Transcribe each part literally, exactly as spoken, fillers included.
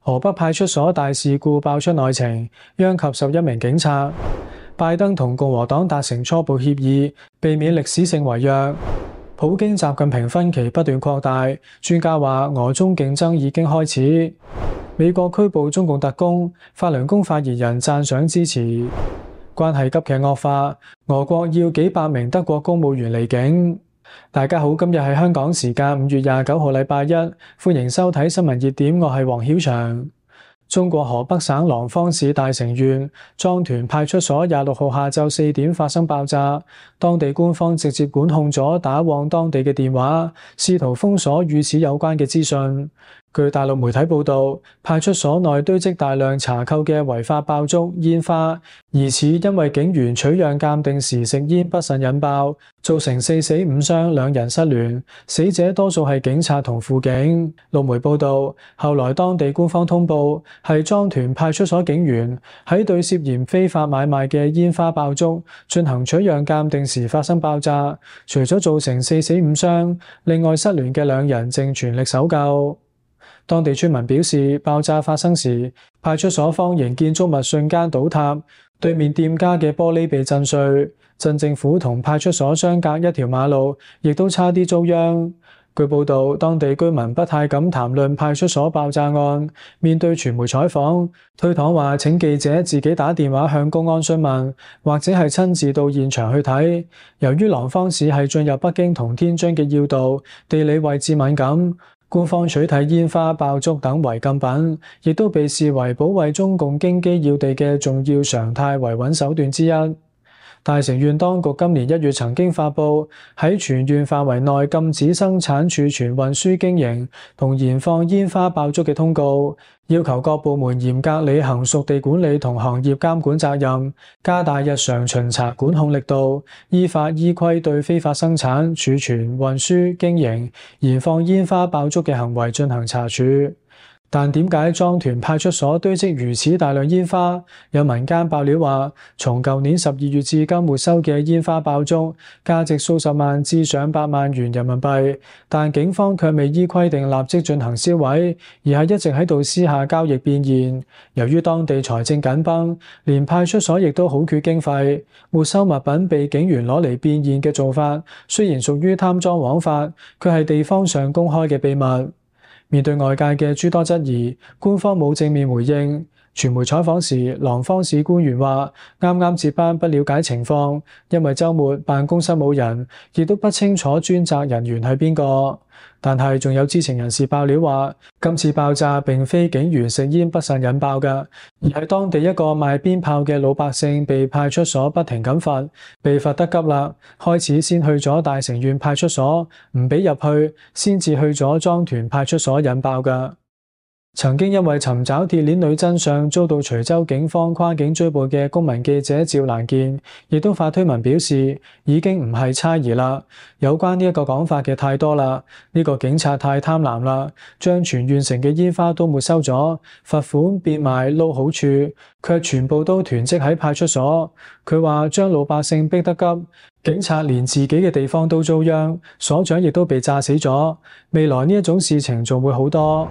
河北派出所大事故爆出內情，殃及十一名警察。拜登同共和黨達成初步協議，避免歷史性違約。普京習近平分歧不斷擴大，專家話俄中競爭已經開始。美國拘捕中共特工，法輪功發言人讚賞支持。關係急劇惡化，俄國要幾百名德國公務員離境。大家好，今日係香港時間五月廿九號禮拜一，歡迎收睇新聞熱點，我係黃曉翔。中國河北省廊坊市大成縣莊屯派出所廿六號下晝四點發生爆炸，當地官方直接管控咗打往當地嘅電話，試圖封鎖與此有關嘅資訊。據大陸媒體報道，派出所內堆積大量查扣嘅違法爆竹、煙花，疑似因為警員取樣鑑定時食煙不慎引爆，造成四死五傷，兩人失聯，死者多數係警察同輔警。陸媒報道，後來當地官方通報，係莊屯派出所警員喺對涉嫌非法買賣嘅煙花爆竹進行取樣鑑定時發生爆炸，除咗造成四死五傷，另外失聯嘅兩人正全力搜救。當地村民表示，爆炸發生時，派出所方形建築物瞬間倒塌，對面店家嘅玻璃被震碎，鎮政府同派出所相隔一條馬路，亦都差啲遭殃。據報道，當地居民不太敢談論派出所爆炸案，面對傳媒採訪，推搪話請記者自己打電話向公安詢問，或者係親自到現場去睇。由於廊坊市係進入北京同天津嘅要道，地理位置敏感，官方取締煙花爆竹等違禁品，亦都被視為保衛中共京畿要地嘅重要常態維穩手段之一。大成縣當局今年一月曾經發布喺全縣範圍內禁止生產、儲存、運輸、經營同燃放煙花爆竹嘅通告，要求各部門嚴格履行屬地管理同行業監管責任，加大日常巡查管控力度，依法依規對非法生產、儲存、運輸、經營、燃放煙花爆竹嘅行為進行查處。但點解莊屯派出所堆積如此大量煙花？有民間爆料話，從舊年十二月至今沒收嘅煙花爆竹價值數十萬至上百萬元人民幣，但警方卻未依規定立即進行銷毀，而係一直喺度私下交易變現。由於當地財政緊繃，連派出所亦都好缺經費，沒收物品被警員攞嚟變現嘅做法，雖然屬於貪贓枉法，卻係地方上公開嘅秘密。面對外界嘅諸多質疑，官方冇正面回應。傳媒採訪時，廊坊市官員話：啱啱接班，不了解情況，因為週末辦公室冇人，亦都不清楚專責人員係邊個。但係仲有知情人士爆料話，今次爆炸並非警員食煙不慎引爆嘅，而係當地一個賣鞭炮嘅老百姓被派出所不停咁罰，被罰得急啦，開始先去咗大成縣派出所，唔俾入去，先至去咗莊屯派出所引爆嘅。曾經因為尋找鐵鏈女真相遭到徐州警方跨境追捕嘅公民記者趙蘭健，亦都發推文表示已經唔係猜疑啦，有關呢一個講法嘅太多啦，呢個警察太貪婪啦，將全縣城嘅煙花都沒收咗，罰款變賣撈好處，卻全部都囤積喺派出所。佢話將老百姓逼得急，警察連自己嘅地方都遭殃，所長亦都被炸死咗，未來呢一種事情仲會好多。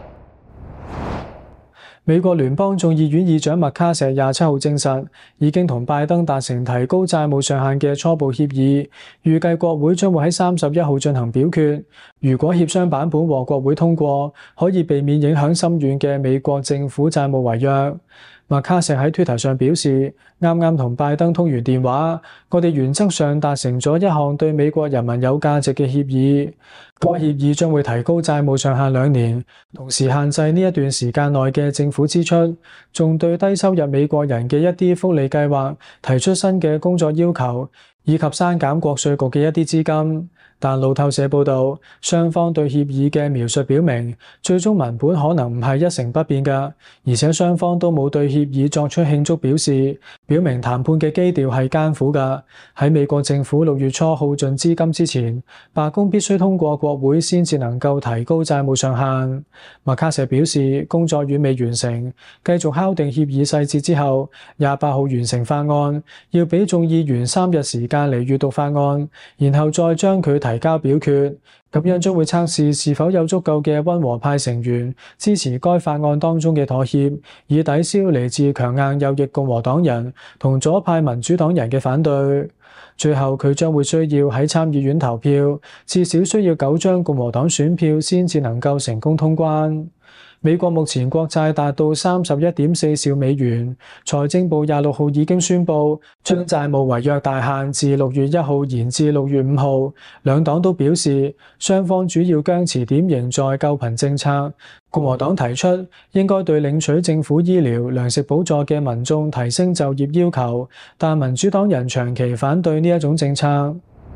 美國聯邦眾議院議長麥卡錫廿七號證實，已經同拜登達成提高債務上限嘅初步協議，預計國會將會喺三十一號進行表決。如果協商版本獲國會通過，可以避免影響深遠嘅美國政府債務違約。麥卡錫喺 Twitter 上表示，啱啱同拜登通完電話，我哋原則上達成咗一項對美國人民有價值嘅協議。該協議將會提高債務上限兩年，同時限制呢一段時間內嘅政府支出，仲對低收入美國人嘅一啲福利計劃提出新嘅工作要求，以及刪減國稅局嘅一啲資金。但路透社報道，雙方對協議嘅描述表明，最終文本可能唔係一成不變嘅，而且雙方都冇對協議作出慶祝表示，表明談判嘅基調係艱苦嘅。喺美國政府六月初耗盡資金之前，白宮必須通過國會先至能夠提高債務上限。麥卡錫表示，工作遠未完成，繼續敲定協議細節之後，廿八號完成法案，要俾眾議員三日時間嚟閱讀法案，然後再將佢提交表決，咁樣將會測試是否有足夠嘅溫和派成員支持該法案當中嘅妥協，以抵消嚟自強硬右翼共和黨人同左派民主黨人嘅反對。最後佢將會需要喺參議院投票，至少需要九張共和黨選票先至能夠成功通關。美國目前國債達到三十一點四兆美元，財政部廿六號已經宣布將債務違約大限自六月一號延至六月五號。兩黨都表示，雙方主要僵持點仍在救貧政策。共和黨提出應該對領取政府醫療、糧食補助嘅民眾提升就業要求，但民主黨人長期反對呢一種政策。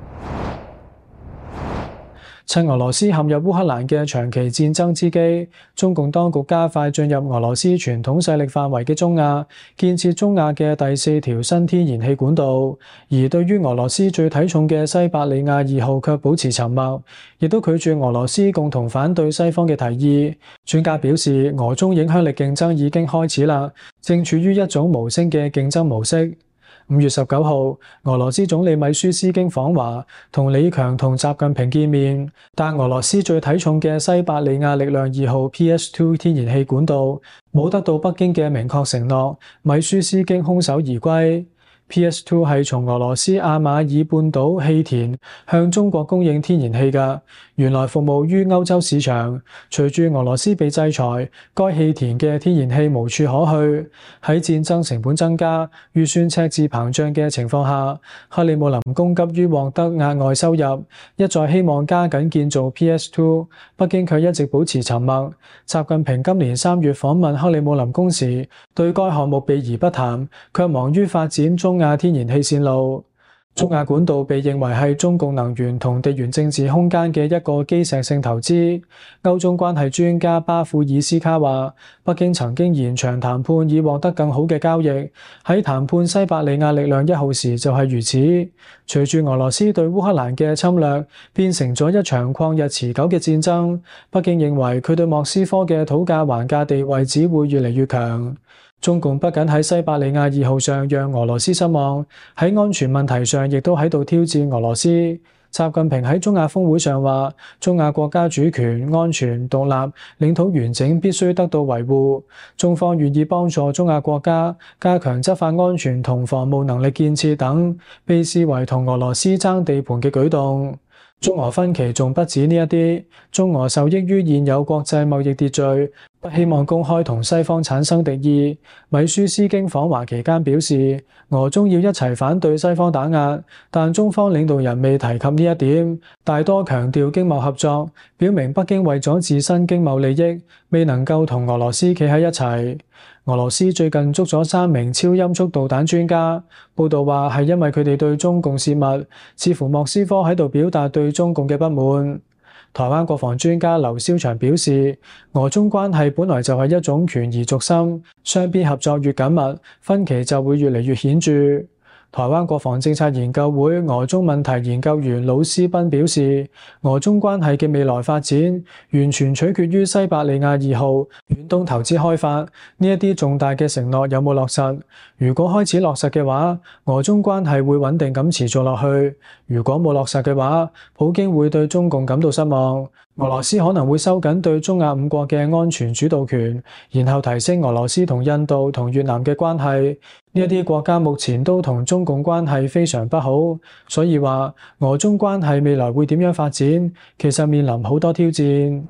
趁俄羅斯陷入烏克蘭嘅長期戰爭之機，中共當局加快進入俄羅斯傳統勢力範圍嘅中亞，建設中亞嘅第四條新天然氣管道。而對於俄羅斯最睇重嘅西伯利亞二號卻保持沉默，亦都拒絕俄羅斯共同反對西方嘅提議。專家表示，俄中影響力競爭已經開始啦，正處於一種無聲嘅競爭模式。五月十九號，俄羅斯總理米舒斯京訪華，同李強同習近平見面。但俄羅斯最睇重嘅西伯利亞力量二號 P S 二 天然氣管道冇得到北京嘅明確承諾，米舒斯京空手而歸。P S 二 係從俄羅斯阿馬爾半島氣田向中國供應天然氣嘅，原來服務於歐洲市場。隨住俄羅斯被制裁，該氣田嘅天然氣無處可去。喺戰爭成本增加、預算赤字膨脹嘅情況下，克里姆林宮急於獲得額外收入，一再希望加緊建造 P S 二，北京卻一直保持沉默。習近平今年三月訪問克里姆林宮時，對該項目避而不談，卻忙於發展中亞天然氣線路。中亞管道被認為係中共能源同地緣政治空間嘅一個基石性投資。歐中關係專家巴庫爾斯卡話，北京曾經延長談判以獲得更好嘅交易，喺談判西伯利亞力量一號時就係如此。隨住俄羅斯對烏克蘭嘅侵略變成咗一場曠日持久嘅戰爭，北京認為佢對莫斯科嘅討價還價地位只會越嚟越強。中共不僅喺西伯利亞二號上讓俄羅斯失望，喺安全問題上亦都喺度挑戰俄羅斯。習近平喺中亞峰會上話，中亞國家主權、安全、獨立、領土完整必須得到維護。中方願意幫助中亞國家加強執法安全同防務能力建設等，被視為同俄羅斯爭地盤嘅舉動。中俄分歧仲不止呢一啲，中俄受益於現有國際貿易秩序，不希望公開同西方產生敵意。米舒斯京訪華期間表示，俄中要一齊反對西方打壓，但中方領導人未提及呢一點，大多強調經貿合作，表明北京為咗自身經貿利益，未能夠同俄羅斯企喺一齊。俄羅斯最近捉咗三名超音速導彈專家，報道話係因為佢哋對中共洩密，似乎莫斯科喺度表達對中共嘅不滿。台灣國防專家劉蕭祥表示，俄中關係本來就係一種權宜續心，雙邊合作越緊密，分歧就會越嚟越顯著。台灣國防政策研究會俄中問題研究員魯斯賓表示，俄中關係嘅未來發展完全取決於西伯利亞二號遠東投資開發，呢一啲重大嘅承諾有冇落實。如果開始落實嘅話，俄中關係會穩定咁持續落去；如果冇落實嘅話，普京會對中共感到失望。俄羅斯可能會收緊對中亞五國嘅安全主導權，然後提升俄羅斯同印度同越南嘅關係。呢一啲國家目前都同中共關係非常不好，所以話俄中關係未來會點樣發展，其實面臨好多挑戰。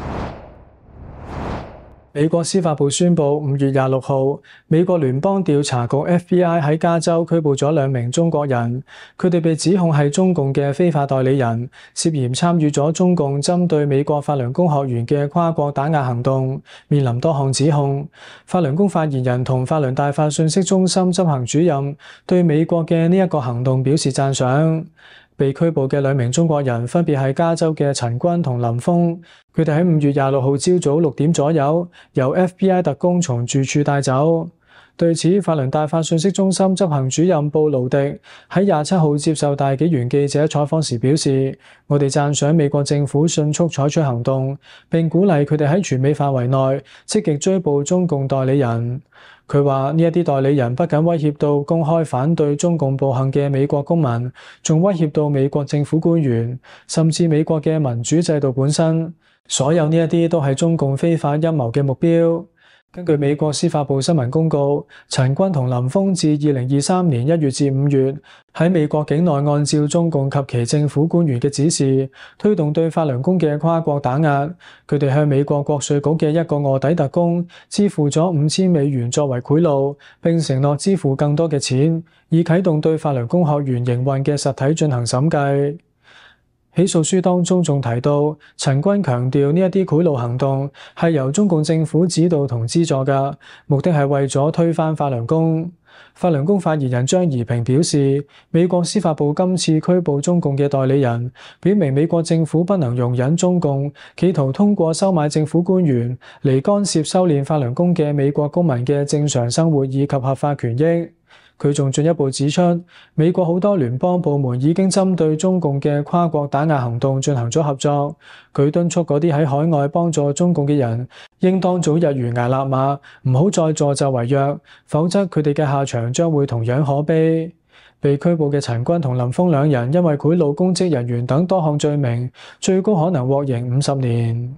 美國司法部宣布，五月廿六號，美國聯邦調查局 F B I 喺加州拘捕咗兩名中國人，佢哋被指控係中共嘅非法代理人，涉嫌參與咗中共針對美國法輪功學員嘅跨國打壓行動，面臨多項指控。法輪功發言人同法輪大法信息中心執行主任對美國嘅呢一個行動表示讚賞。被拘捕嘅兩名中國人分別係加州嘅陳軍同林峰，佢哋喺五月廿六號朝早六點左右由 F B I 特工從住處帶走。 對此，法輪大法信息中心執行主任布勞迪喺廿七號接受大紀元記者採訪時表示：我哋讚賞美國政府迅速採取行動，並鼓勵佢哋喺全美範圍內積極追捕中共代理人。佢話：呢一啲代理人不僅威脅到公開反對中共暴行嘅美國公民，仲威脅到美國政府官員，甚至美國嘅民主制度本身。所有呢一啲都係中共非法陰謀嘅目標。根據美國司法部新聞公告，陳軍同林峰自二零二三年一月至五月喺美國境內按照中共及其政府官員嘅指示，推動對法輪功嘅跨國打壓。佢哋向美國國稅局嘅一個臥底特工支付咗五千美元作為賄賂，並承諾支付更多嘅錢，以啟動對法輪功學員營運嘅實體進行審計。起訴書當中仲提到，陳軍強調呢一啲賄賂行動係由中共政府指導同資助嘅，目的係為咗推翻法輪功。法輪功發言人張怡平表示，美國司法部今次拘捕中共嘅代理人，表明美國政府不能容忍中共企圖通過收買政府官員嚟干涉修煉法輪功嘅美國公民嘅正常生活以及合法權益。佢仲進一步指出，美國好多聯邦部門已經針對中共嘅跨國打壓行動進行咗合作。佢敦促嗰啲喺海外幫助中共嘅人，應當早日懸崖勒馬，唔好再助紂為虐，否則佢哋嘅下場將會同樣可悲。被拘捕嘅陳軍同林峰兩人因為賄賂公職人員等多項罪名，最高可能獲刑五十年。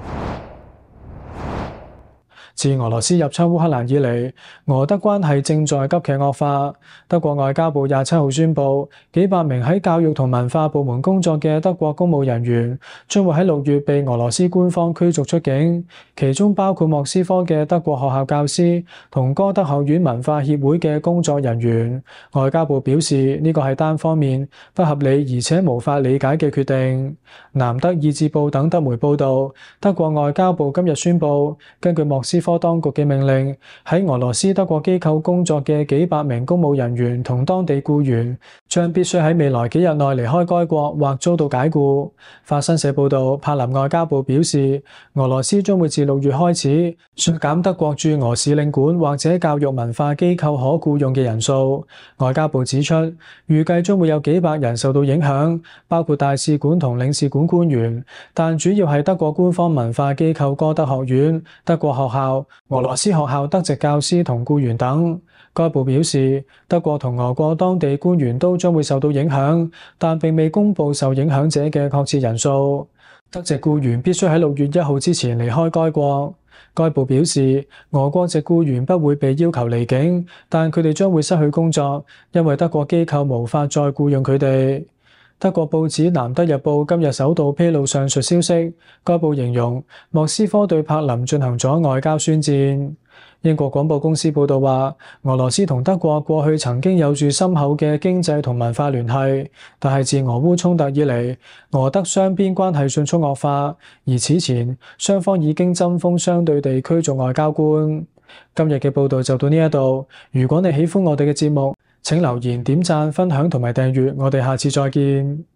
自俄羅斯入侵烏克蘭以嚟，俄德關係正在急劇惡化。德國外交部廿七號宣布，幾百名喺教育同文化部門工作嘅德國公務人員將會喺六月被俄羅斯官方驅逐出境，其中包括莫斯科嘅德國學校教師同歌德學院文化協會嘅工作人員。外交部表示，呢個係單方面、不合理而且無法理解嘅決定。南德意志報等德媒報導，德國外交部今日宣布，根據莫斯科當局嘅命令，喺俄羅斯德國機構工作嘅幾百名公務人員同當地僱員將必須喺未來幾日內離開該國或遭到解僱。法新社報導，柏林外交部表示，俄羅斯將會自六月開始削減德國駐俄使領館或者教育文化機構可僱用嘅人數。外交部指出，預計將會有幾百人受到影響，包括大使館同領事館官員，但主要係德國官方文化機構歌德學院、德國學校、俄羅斯學校德籍教師同僱員等。該部表示，德國同俄國當地官員都將會受到影響，但並未公布受影響者嘅確切人數。德籍僱員必須喺六月一號之前離開該國。該部表示，俄國籍僱員不會被要求離境，但佢哋將會失去工作，因為德國機構無法再僱用佢哋。德國報紙《南德日報》今日首度披露上述消息，該報形容莫斯科對柏林進行咗外交宣戰。英國廣播公司報導話，俄羅斯同德國過去曾經有住深厚嘅經濟同文化聯繫，但係自俄烏衝突以嚟，俄德雙邊關係迅速惡化，而此前雙方已經針鋒相對地驅逐外交官。今日嘅報導就到呢一度，如果你喜歡我哋嘅節目，請留言、點讚、分享同埋訂閱，我哋下次再見。